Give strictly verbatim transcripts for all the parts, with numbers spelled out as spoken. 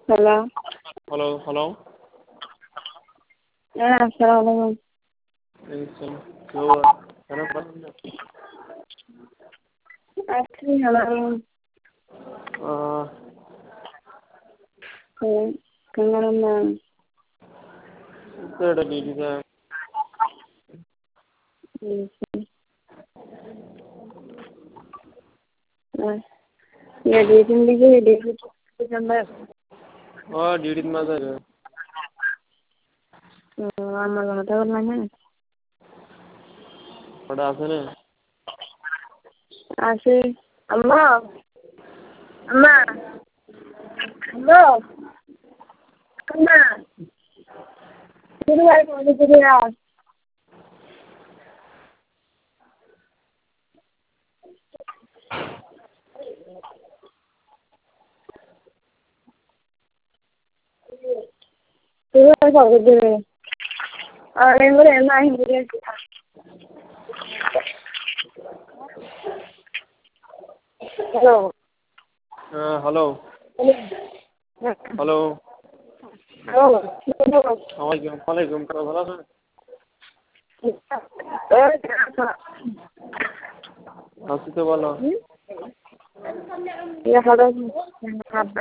Hello. Hello, hello. হ্যাঁ, আসসালামু আলাইকুম। ওয়ালাইকুম আসসালাম। কেমন আছেন? আছি ভালো। আহ হুম, কেমন আছেন? এটা ডিউটিতে। হুম, হুম। Ya ডিউটি দিকে ডিউটি যাবে। ও ডিউটিতে না যাবে। তো আমার কথা বললাম না। ওটা আছে না? আছে। আম্মা। আম্মা। হ্যালো। আম্মা। শুরু হয় কোন দিকে আস? শুরু হয় কোন দিকে? আর এমরে না হিন্দি। হ্যালো। হ্যাঁ, হ্যালো। হ্যালো। হ্যালো। ওয়ালাইকুম ওয়ালাইকুম কেমন ভালো আছেন? আছি তো ভালো। Ya halo. Apa?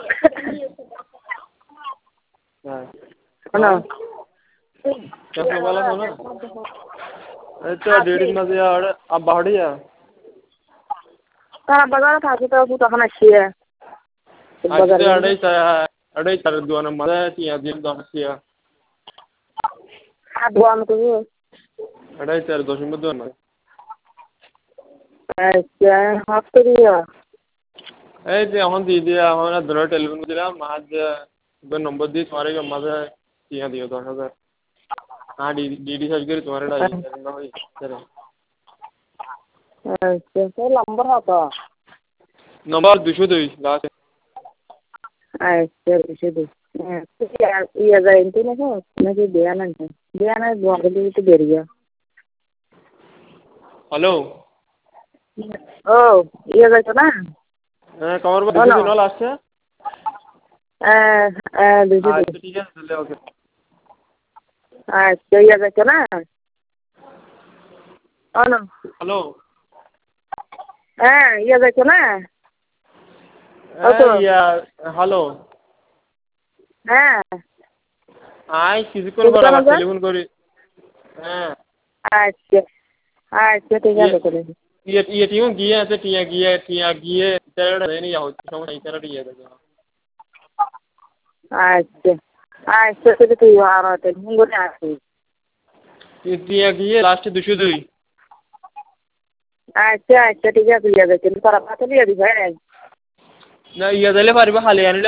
হ্যাঁ। Halo. কেমন ভালো আছো না? এই তো ডিউটিতে না যাওয়া আর আব্বা হড়িয়া। তারা বাজারে থাকে তো তখন আসিয়া আজকে তো আড়াই আড়াই তার দোয়ানের মাঝে টিয়া দিয়ে দশ টিয়া। আর দোয়ান করবো আড়াই চার দশমিক দোয়ান মাঝে। আচ্ছা হাফতে দিয়া এই যে এখন দিয়ে দিয়ে এখন ধরে টেলিফোন দিলাম মাঝ নম্বর দিয়ে তোমার মাঝে টিয়া দিও দশ হাজার। हाँ डी डी डी सर्च करी तुम्हारे डाई ना भाई चलो আচ্ছা তো নম্বর হতো नंबर দুশো দুই लास्ट আচ্ছা শুধু ইয়া যায় তো না নাকি দেয়া না দেয়া না দোয়া দিতে তো বেরিয়া हेलो ও ইয়া যায় তো না कमर में দুশো দুই लास्ट है হ্যাঁ হ্যাঁ দুশো हाँ দুই तो ठीक है चले ओके আচ্ছা ইয়া যায় তো না অন हेलो হ্যাঁ ইয়া যায় তো না ए या हेलो হ্যাঁ आई किसी को बड़ा बात टेलीफोन करी हाँ আচ্ছা আচ্ছা ঠিক আছে করে ये ये टीम गया है टिया गया टिया गया तेरा नहीं आओ समझ नहीं तेरा टिया है আচ্ছা আচ্ছা তো তুই আর টেলিফোন করে আসিস ये टिया गया लास्ट দুশো দুই আচ্ছা আচ্ছা ঠিক আছে ইয়া যায় কিন্তু তারা পাতা দিয়ে দিবে না ইয়া দিলে পারবে খালি আনলে